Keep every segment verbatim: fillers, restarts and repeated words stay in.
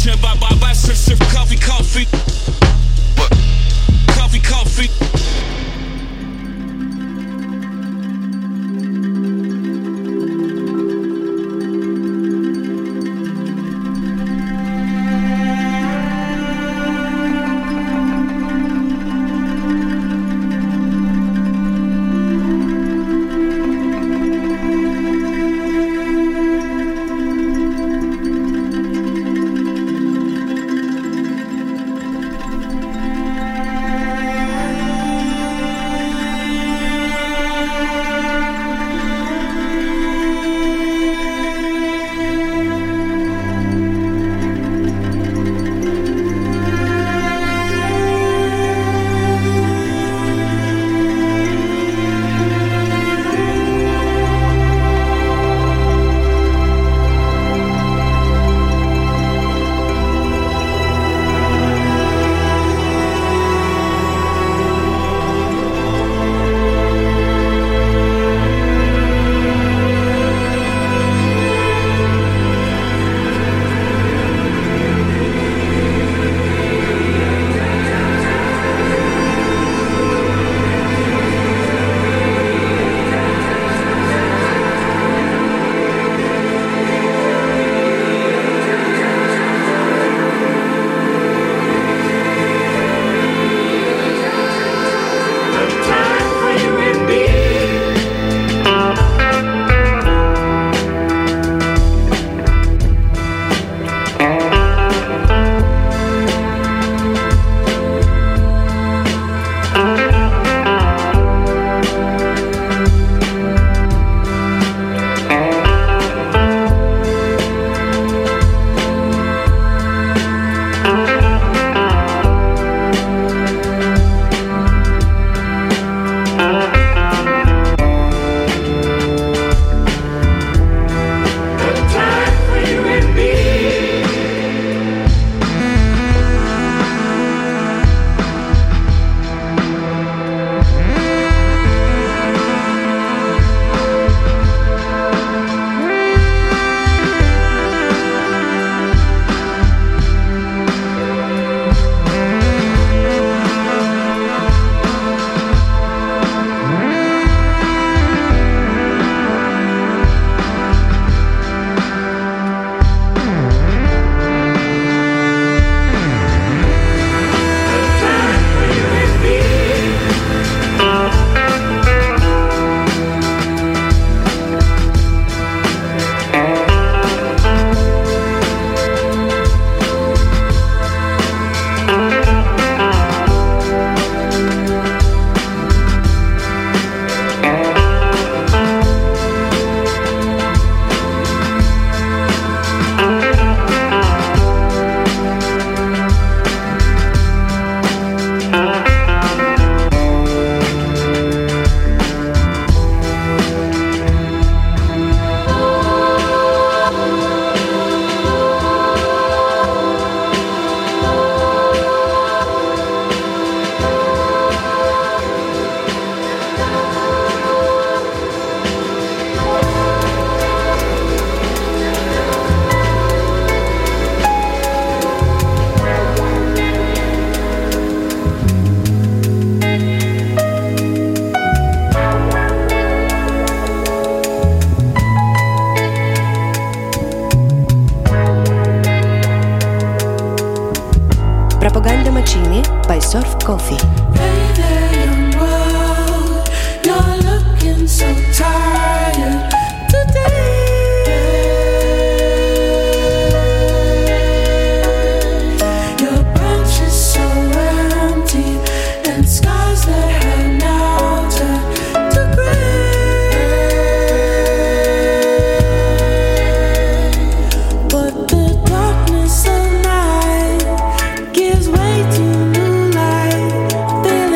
Sip, buy, buy, buy, sip, sip, coffee, coffee. What? Coffee, coffee. Propaganda Macini by Surf Coffee. Hey there, young world, you're looking so tired today. Your branch is so empty, and skies that have now turned to gray. But the darkness of night gives way to new light. Feel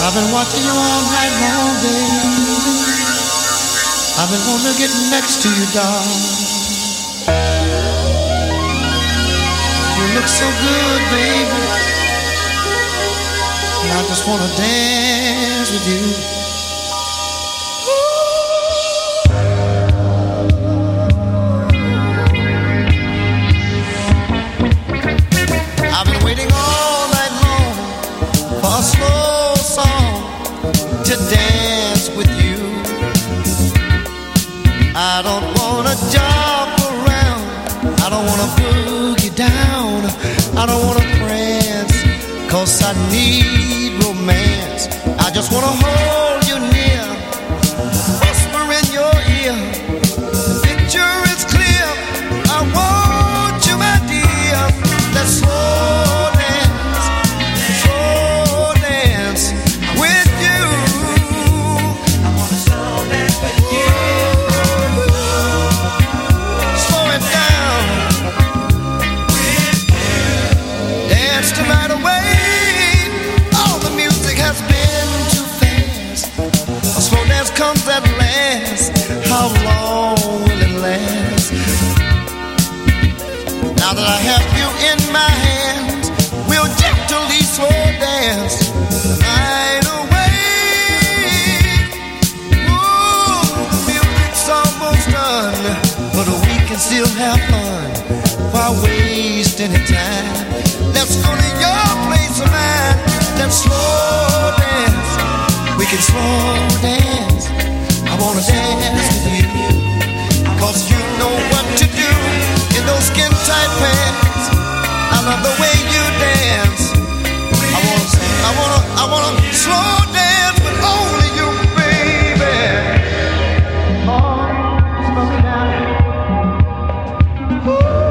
I've been watching you all night long, baby. I've been wanting to get next to you, darling. You look so good, baby. And I just want to dance with you. I don't wanna jump around, I don't wanna boogie down, I don't wanna prance, cause I need romance. I just wanna hold you near, whisper in your ear, the picture is clear, I want you my dear. Let's slow dance, slow dance with you. I wanna slow dance with you. Right away, all the music has been too fast. A slow dance comes at last. How long will it last? Now that I have you in my hands, we'll gently slow dance the night away. Ooh, the music's almost done, but we can still have fun while wasting time. Let's go to your place of mine. Let's slow dance. We can slow dance. I wanna dance with you, cause you know what to do in those skin tight pants. I love the way you dance. I wanna, I wanna, I wanna slow dance with only you, baby. Oh, slow me down. Ooh.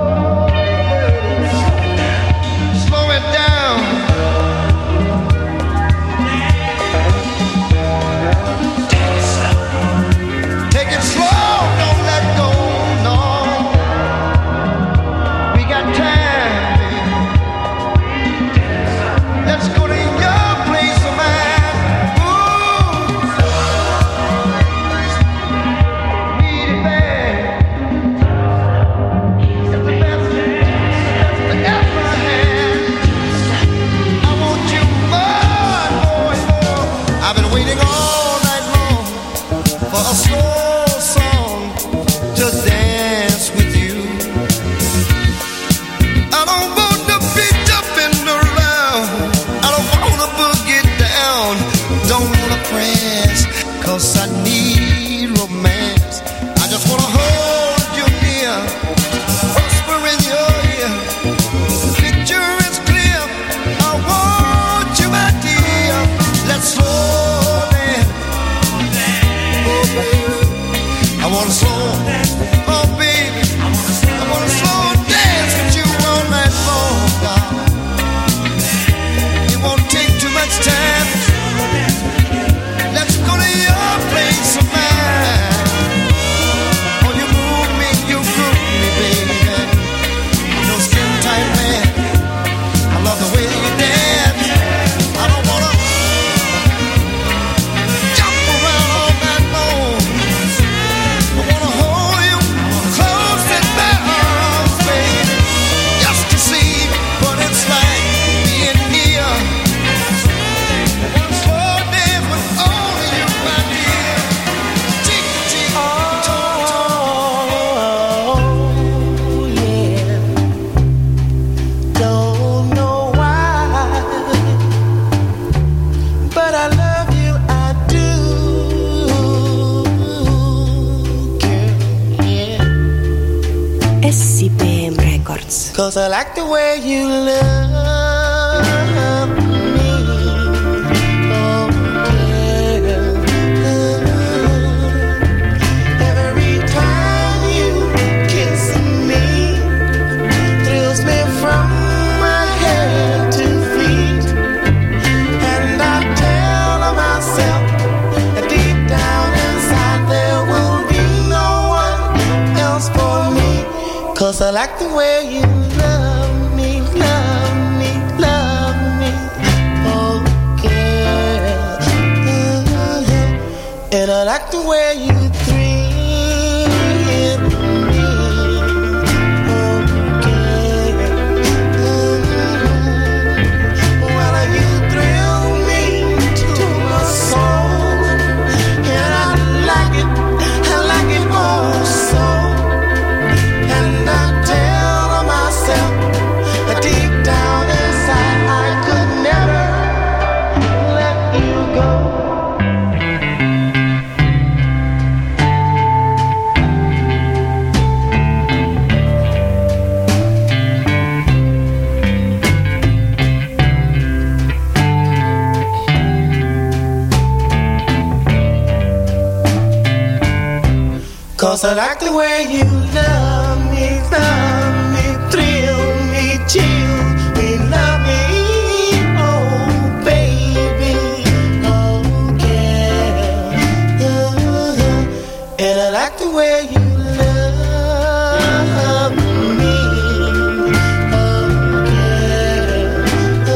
Cause I need romance. I just wanna hold you near, whisper in your ear. The picture is clear, I want you my dear. Let's slow dance. Oh baby, I wanna slow. Oh baby, I wanna slow dance with you all night long, darling. It won't take too much time. Let's go to your place of mine. Oh, you move me, you groove me, baby. No skin tight man. I love the way you dance. I don't wanna jump around all night long. I wanna hold you close in my arms, baby, just to see what it's like being near. I wanna slow dance with only you, my dear. Cheek to cheek, toe to toe. Oh, yeah. Don't know why, but I love you, I do, girl, yeah. S P M Records. Cause I like the way you love me, oh girl. Every time you kiss me, thrills me from my head to feet. And I tell myself that deep down inside there will be no one else for me. Cause I like the way you love me, love me, love me, oh girl. like the way you thrill me. Okay. Mm-hmm. Well, you thrill me to my soul, and I like it, I like it oh so. And I tell myself deep down inside I could never let you go. Cause I like the way you love me, love me, thrill me, chill me, love me, oh baby, oh yeah, uh-huh. And I like the way you love me, oh yeah,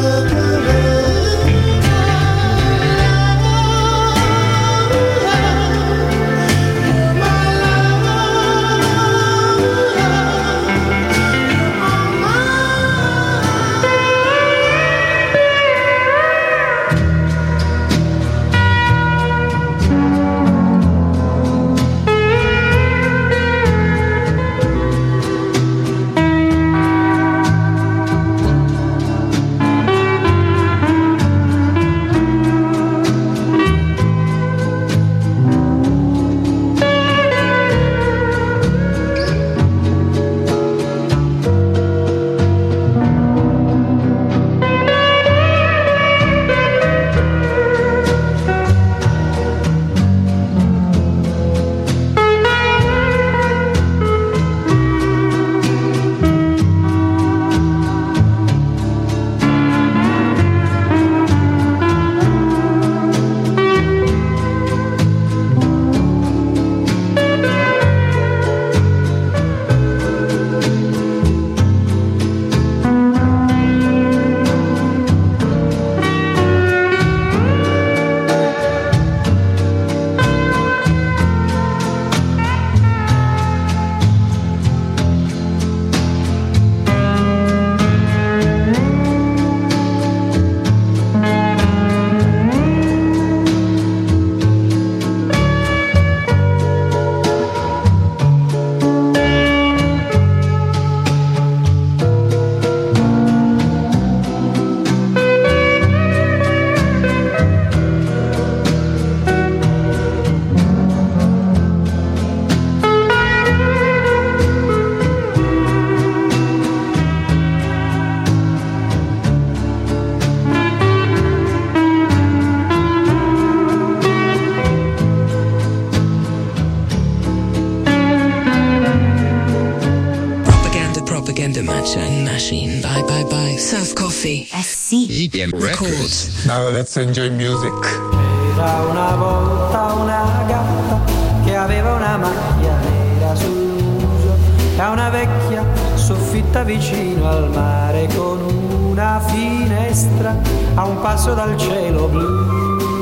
Machine. Bye bye bye. Surf Coffee. Eh sì. E P M Records. Now let's enjoy music. C'era una volta una gatta che aveva una macchia nera sul muso e una vecchia soffitta vicino al mare con una finestra a un passo dal cielo blu.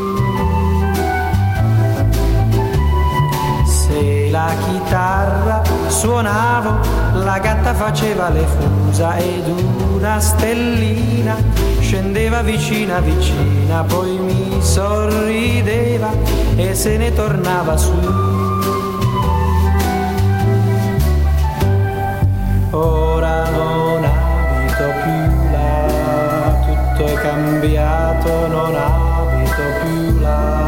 Se la chitarra suonavo, la gatta faceva le fusa ed una stellina scendeva vicina vicina, poi mi sorrideva e se ne tornava su. Ora non abito più là, tutto è cambiato, non abito più là.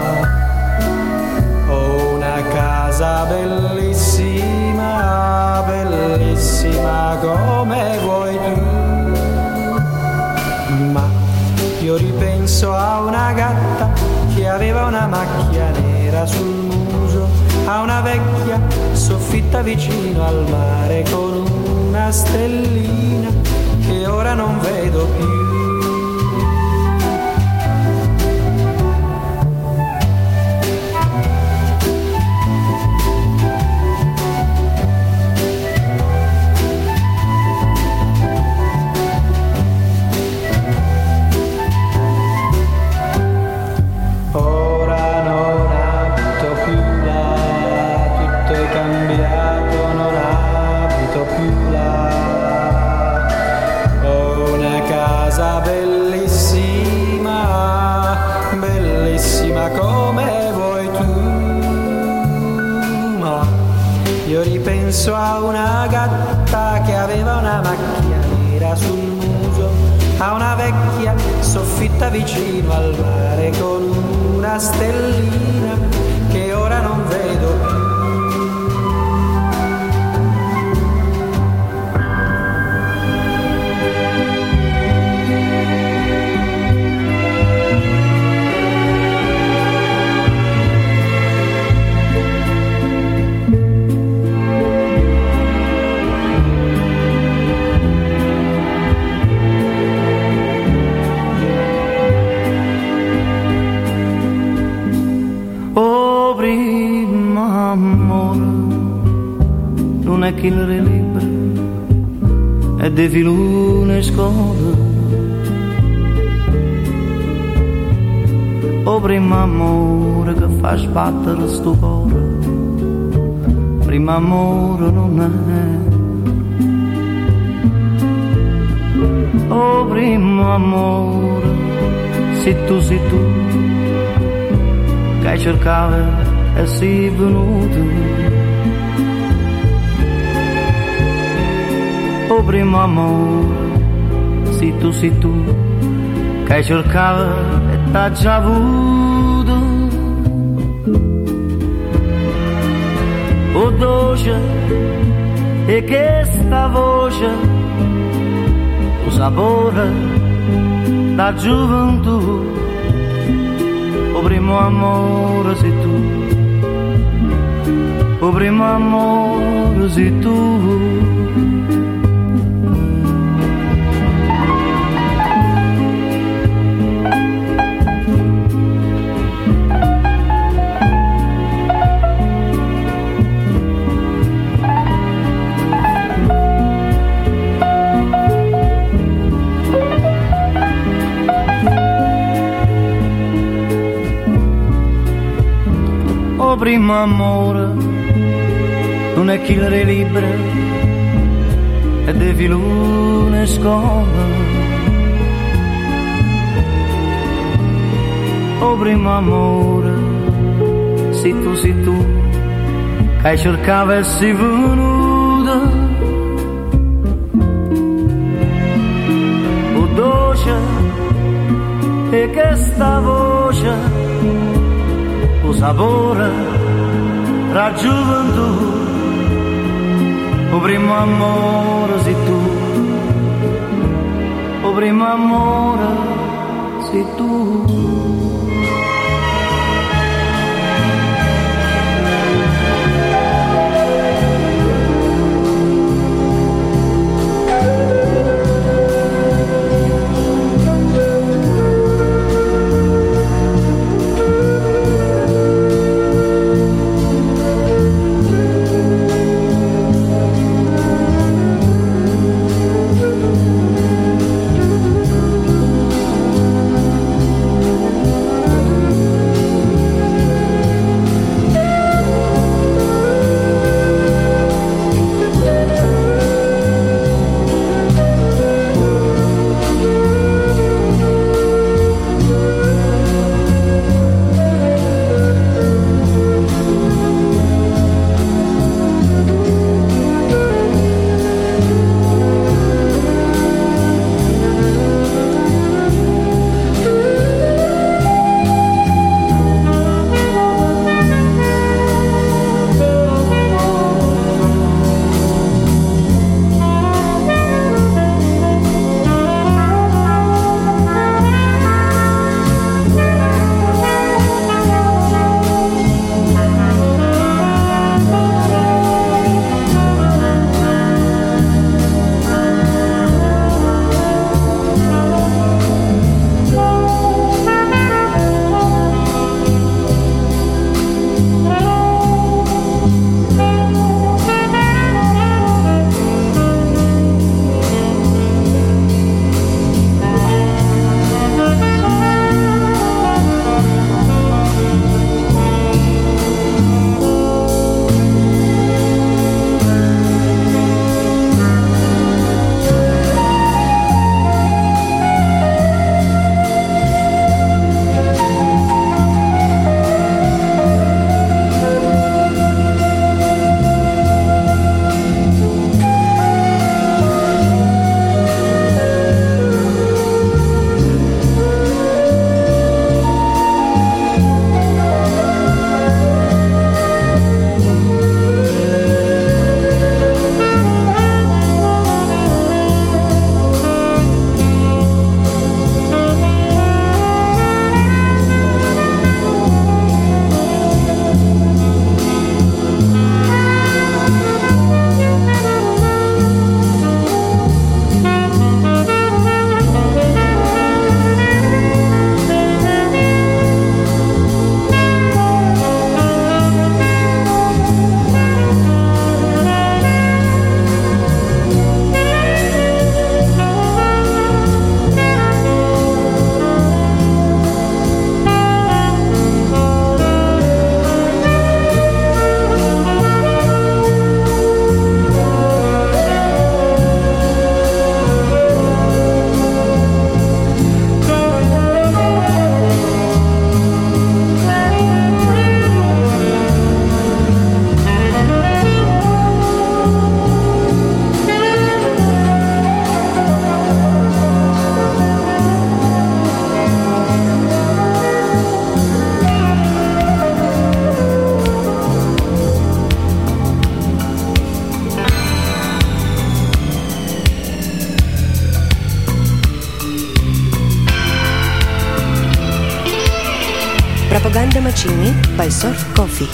Ho una casa bellissima, bellissima come vuoi tu, ma io ripenso a una gatta che aveva una macchia nera sul muso, a una vecchia soffitta vicino al mare con una stellina che ora non vedo più. Ora non abito più soffitta vicino al mare con una stellina che ora non vedo più. Non è che il libro è de filone scuola. O prima amore che fa sbattere sto cuore, prima amore non è. O prima amore, se tu sei tu che cercavi e sei venuto. O primo amore, sei tu, sei tu, che cercava e t'ha già avuto. O dolce, e che sta voce, o sapore da gioventù. O primo amore sei tu, o primo amore sei tu. O primo amore, non è chi le libra, è de filone scuola. O primo amore, sei tu, sei tu, che cercava e si venuta. O dolce, e che sta voce, o sapore tra gioventù. O primo amore sei tu, o primo amore sei tu. Propaganda Machini by Surf Coffee.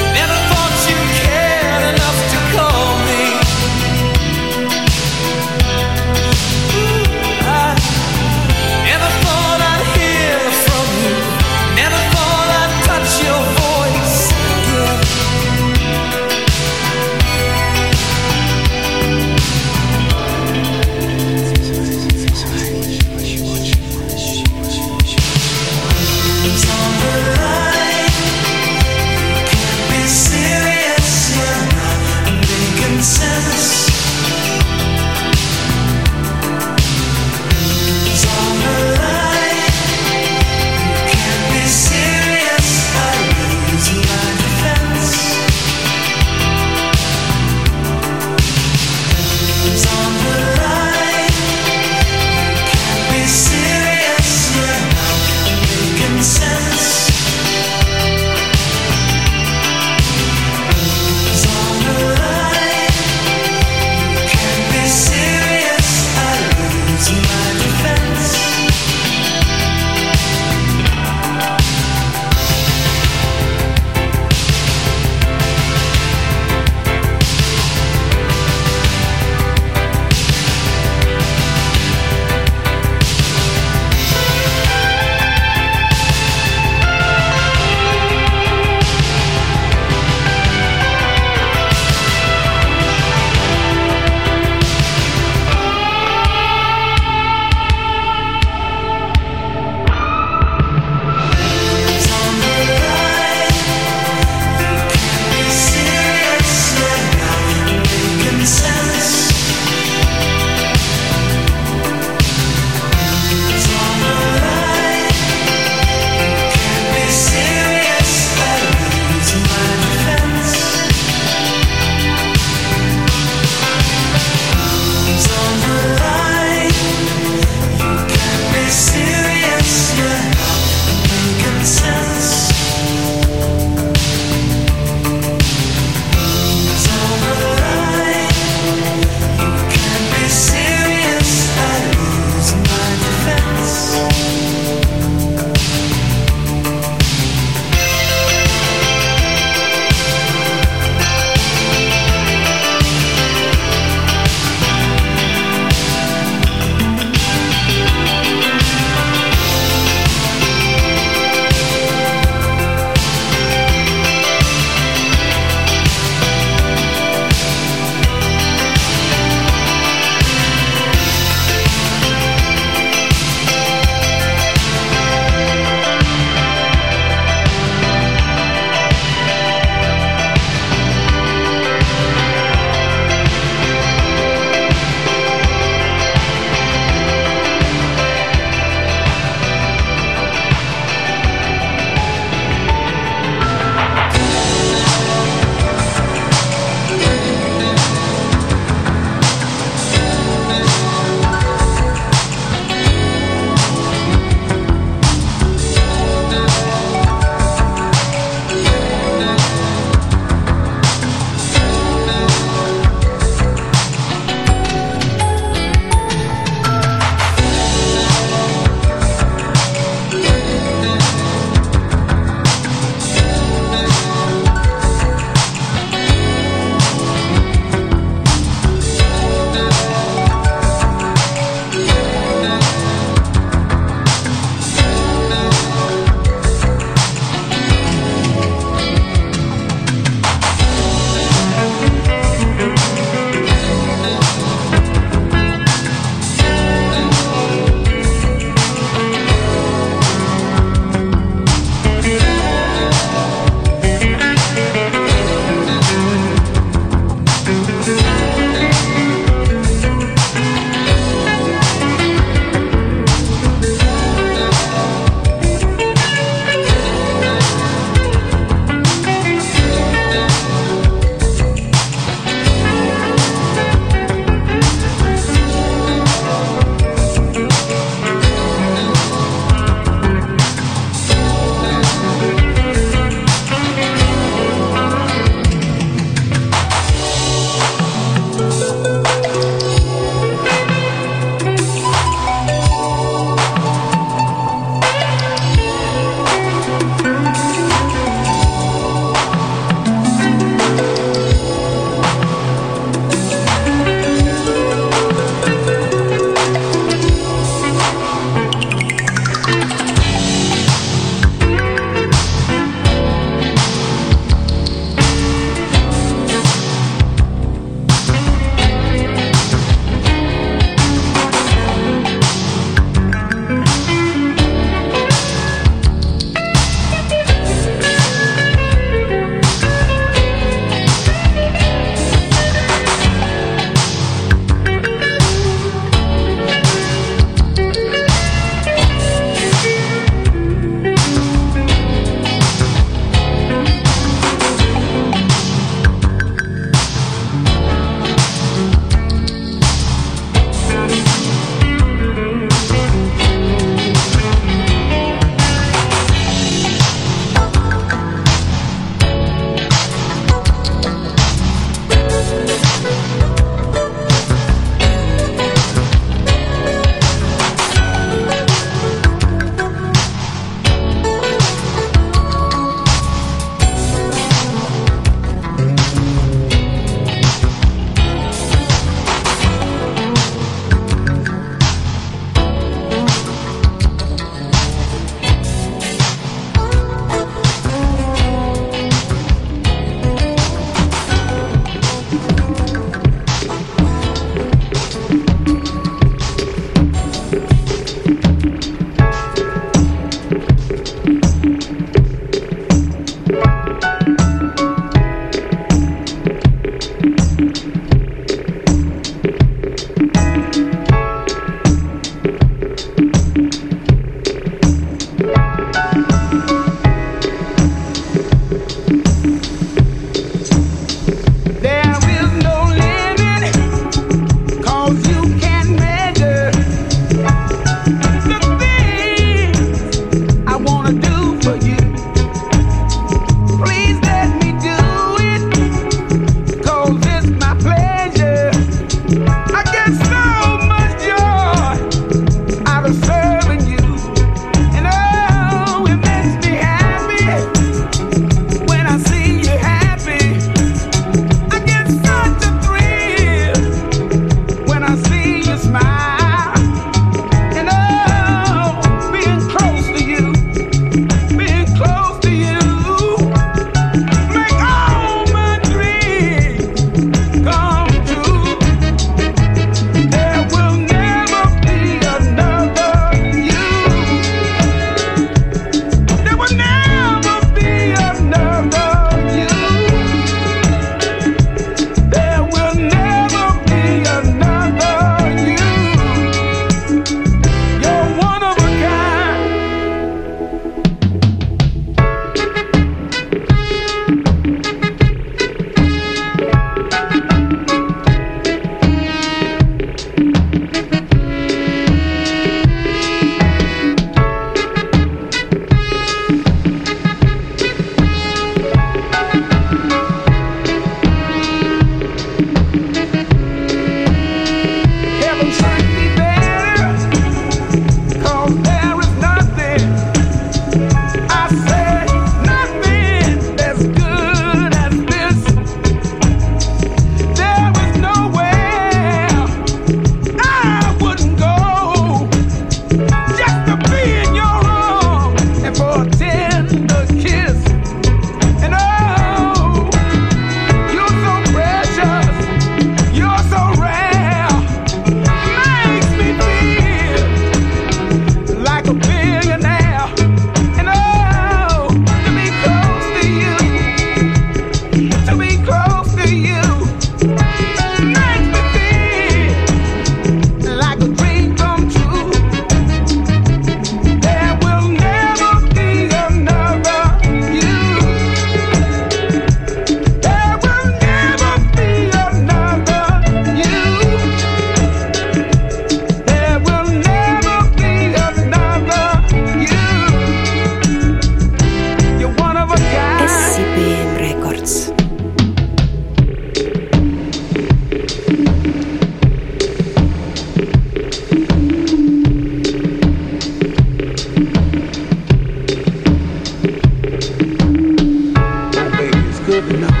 living now.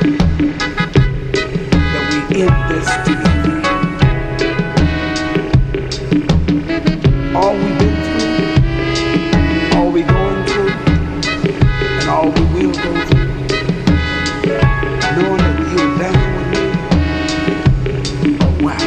That we in this together. All we've been through, all we going through, and all we will go through, knowing that you're down with me, oh wow.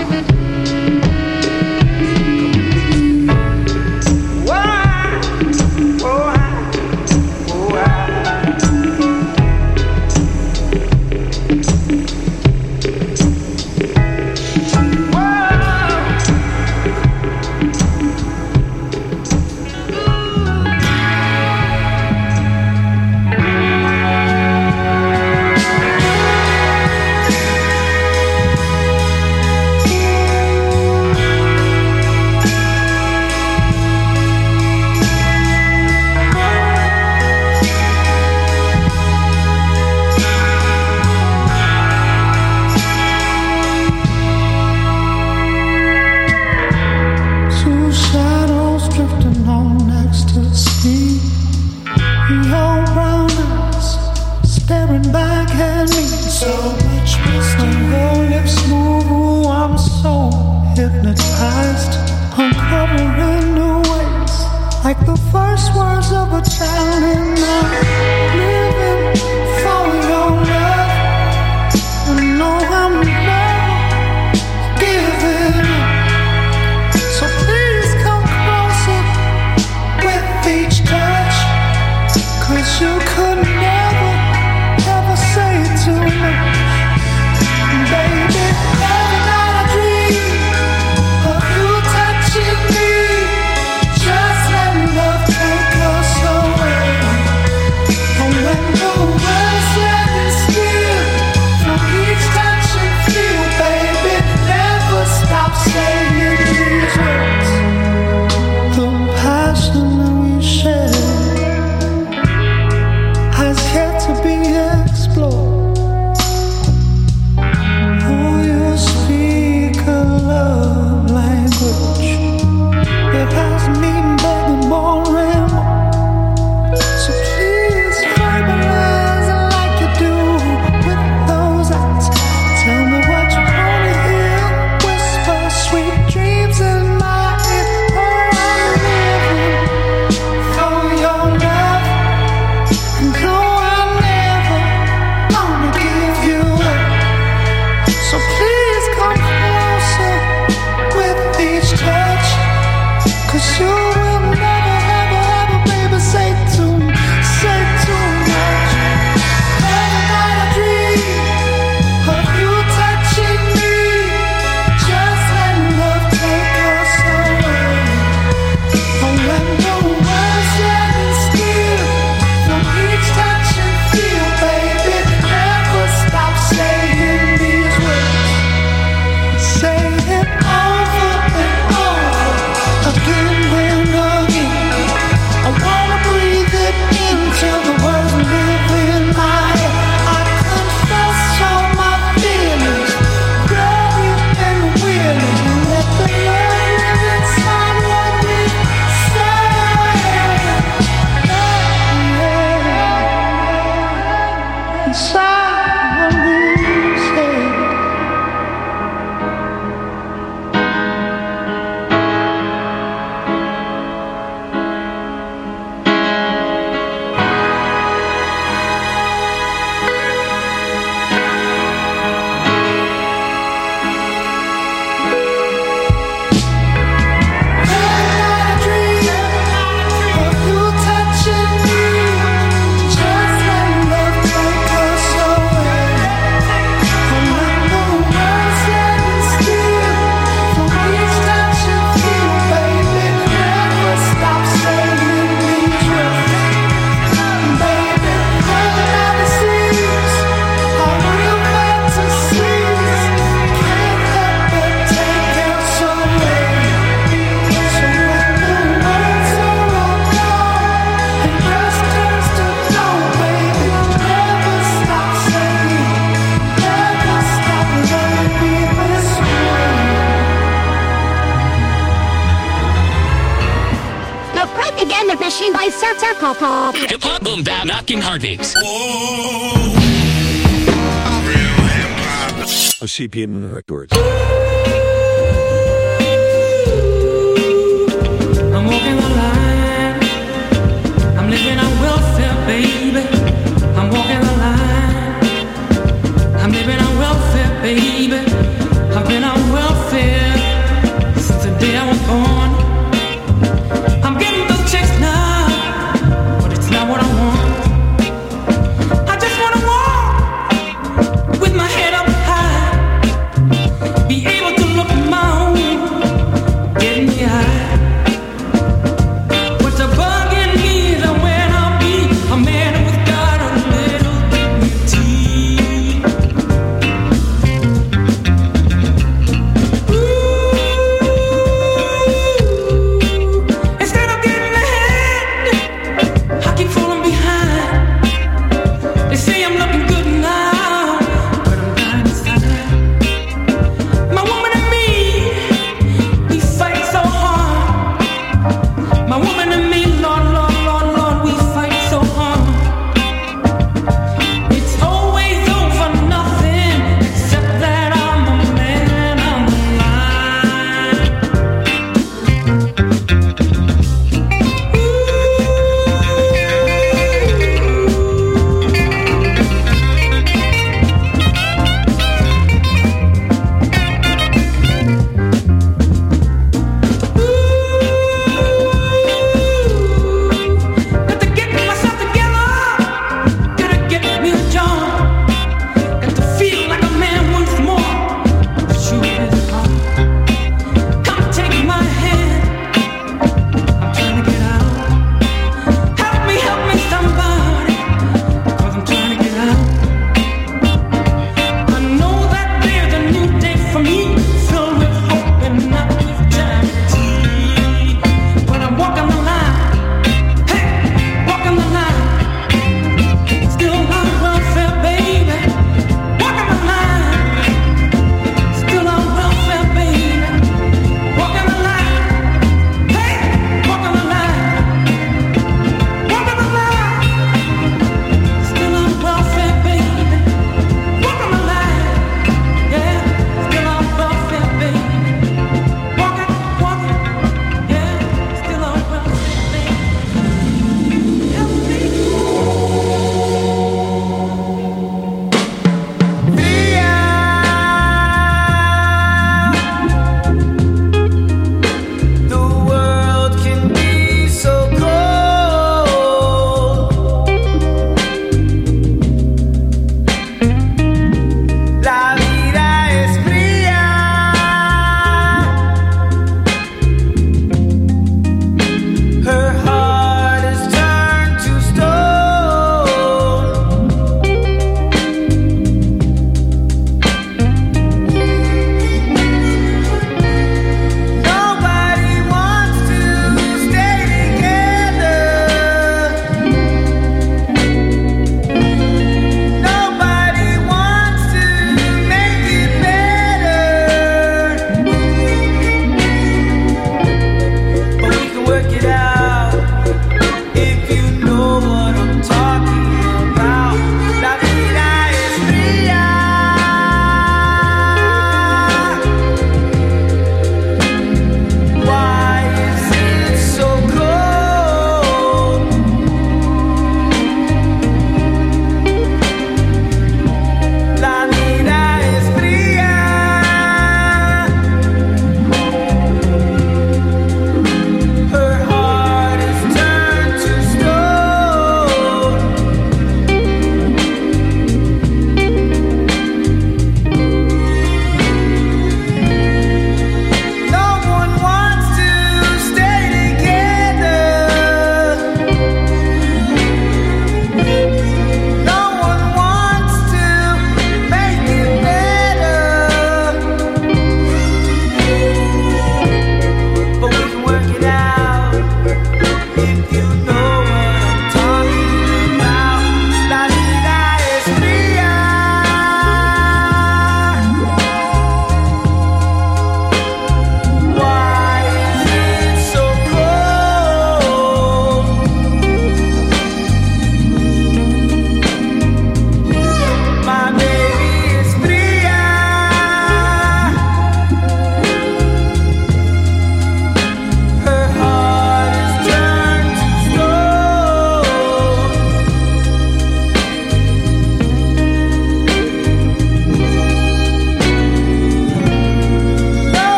Machine by Sir Sir Pop Pop. Hip hop boom down knocking heartbeats. Whoa. for C P M Records. I'm walking along